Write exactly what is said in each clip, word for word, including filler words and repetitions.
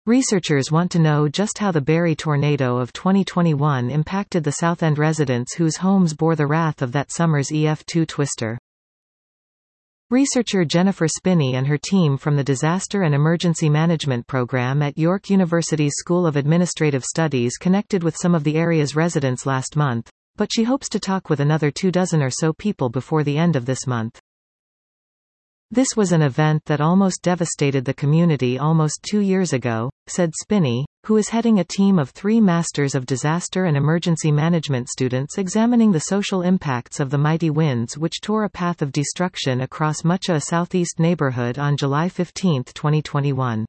Researchers want to know just how the Barry tornado of twenty twenty-one impacted the Southend residents whose homes bore the wrath of that summer's E F two twister. Researcher Jennifer Spinney and her team from the Disaster and Emergency Management Program at York University's School of Administrative Studies connected with some of the area's residents last month, but she hopes to talk with another two dozen or so people before the end of this month. "This was an event that almost devastated the community almost two years ago," said Spinney, who is heading a team of three Masters of Disaster and Emergency Management students examining the social impacts of the mighty winds which tore a path of destruction across much of a southeast neighborhood on July fifteenth twenty twenty-one.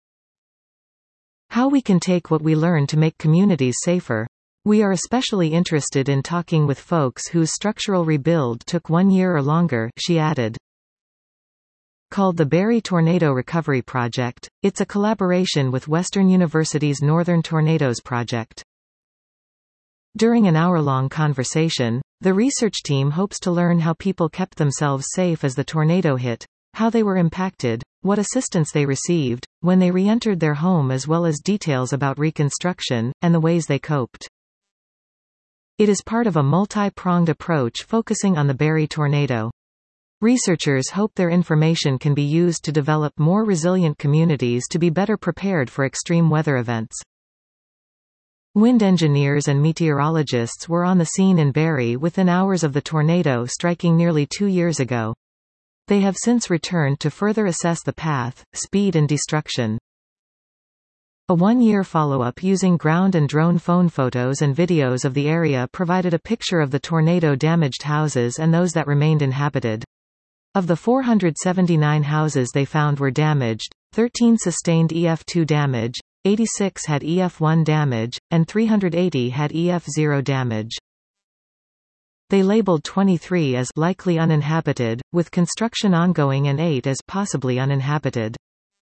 "How we can take what we learn to make communities safer. We are especially interested in talking with folks whose structural rebuild took one year or longer," she added. Called the Barry Tornado Recovery Project, it's a collaboration with Western University's Northern Tornadoes Project. During an hour-long conversation, the research team hopes to learn how people kept themselves safe as the tornado hit, how they were impacted, what assistance they received, when they re-entered their home, as well as details about reconstruction, and the ways they coped. It is part of a multi-pronged approach focusing on the Barry tornado. Researchers hope their information can be used to develop more resilient communities to be better prepared for extreme weather events. Wind engineers and meteorologists were on the scene in Barry within hours of the tornado striking nearly two years ago. They have since returned to further assess the path, speed and destruction. A one-year follow-up using ground and drone phone photos and videos of the area provided a picture of the tornado-damaged houses and those that remained inhabited. Of the four hundred seventy-nine houses they found were damaged, thirteen sustained E F two damage, eighty-six had E F one damage, and three hundred eighty had E F zero damage. They labeled twenty-three as likely uninhabited, with construction ongoing, and eight as possibly uninhabited.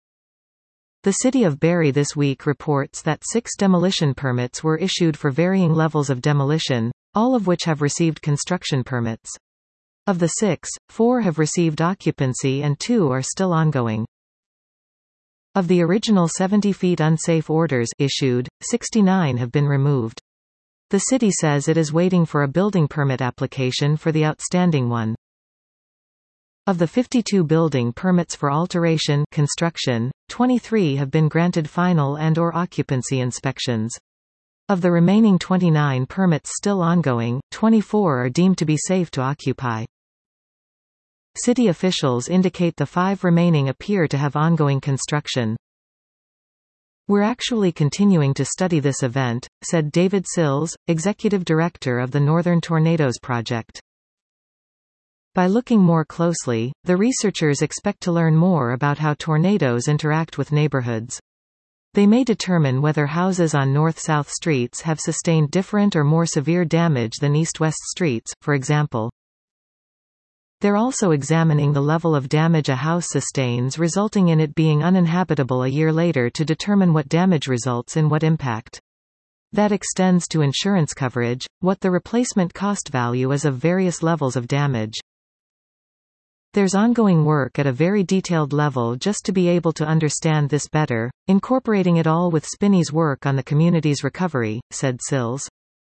The city of Barry this week reports that six demolition permits were issued for varying levels of demolition, all of which have received construction permits. Of the six, four have received occupancy and two are still ongoing. Of the original seventy feet unsafe orders issued, sixty-nine have been removed. The city says it is waiting for a building permit application for the outstanding one. Of the fifty-two building permits for alteration construction, twenty-three have been granted final and or occupancy inspections. Of the remaining twenty-nine permits still ongoing, twenty-four are deemed to be safe to occupy. City officials indicate the five remaining appear to have ongoing construction. "We're actually continuing to study this event," said David Sills, executive director of the Northern Tornadoes Project. By looking more closely, the researchers expect to learn more about how tornadoes interact with neighborhoods. They may determine whether houses on north-south streets have sustained different or more severe damage than east-west streets, for example. They're also examining the level of damage a house sustains, resulting in it being uninhabitable a year later, to determine what damage results in what impact. That extends to insurance coverage, what the replacement cost value is of various levels of damage. There's ongoing work at a very detailed level just to be able to understand this better, incorporating it all with Spinney's work on the community's recovery, said Sills.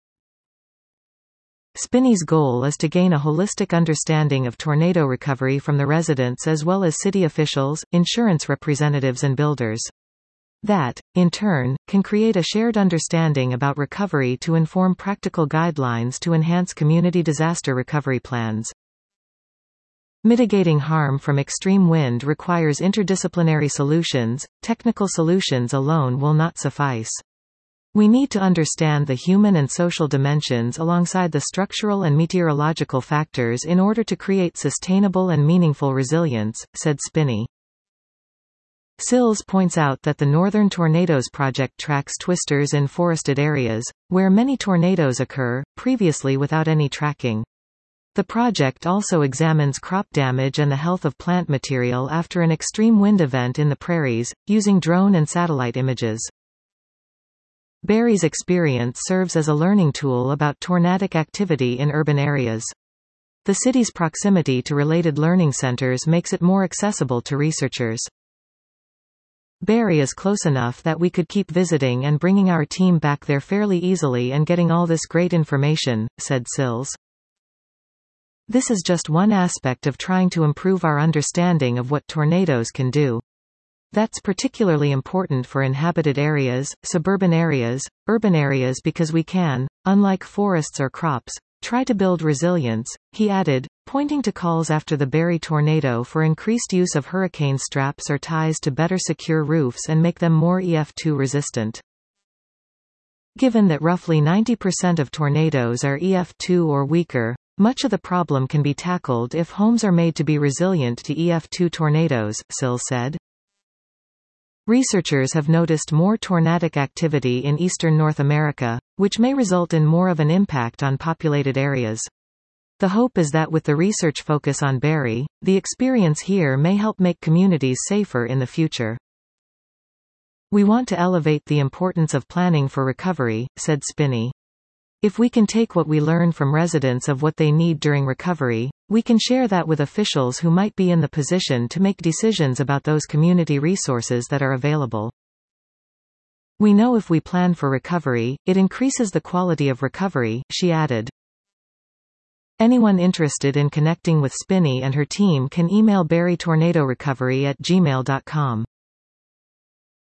Spinney's goal is to gain a holistic understanding of tornado recovery from the residents as well as city officials, insurance representatives and builders. That, in turn, can create a shared understanding about recovery to inform practical guidelines to enhance community disaster recovery plans. Mitigating harm from extreme wind requires interdisciplinary solutions. Technical solutions alone will not suffice. We need to understand the human and social dimensions alongside the structural and meteorological factors in order to create sustainable and meaningful resilience, said Spinney. Sills points out that the Northern Tornadoes Project tracks twisters in forested areas, where many tornadoes occur, previously without any tracking. The project also examines crop damage and the health of plant material after an extreme wind event in the prairies, using drone and satellite images. Barry's experience serves as a learning tool about tornadic activity in urban areas. The city's proximity to related learning centers makes it more accessible to researchers. Barrie is close enough that we could keep visiting and bringing our team back there fairly easily and getting all this great information," said Sills. "This is just one aspect of trying to improve our understanding of what tornadoes can do. That's particularly important for inhabited areas, suburban areas, urban areas because we can, unlike forests or crops, try to build resilience," he added, pointing to calls after the Barrie tornado for increased use of hurricane straps or ties to better secure roofs and make them more E F two resistant. Given that roughly ninety percent of tornadoes are E F two or weaker, much of the problem can be tackled if homes are made to be resilient to E F two tornadoes, Sills said. Researchers have noticed more tornadic activity in eastern North America, which may result in more of an impact on populated areas. The hope is that with the research focus on Barrie, the experience here may help make communities safer in the future. "We want to elevate the importance of planning for recovery," said Spinney. "If we can take what we learn from residents of what they need during recovery, we can share that with officials who might be in the position to make decisions about those community resources that are available. We know if we plan for recovery, it increases the quality of recovery," she added. Anyone interested in connecting with Spinney and her team can email barrie tornado recovery at gmail dot com.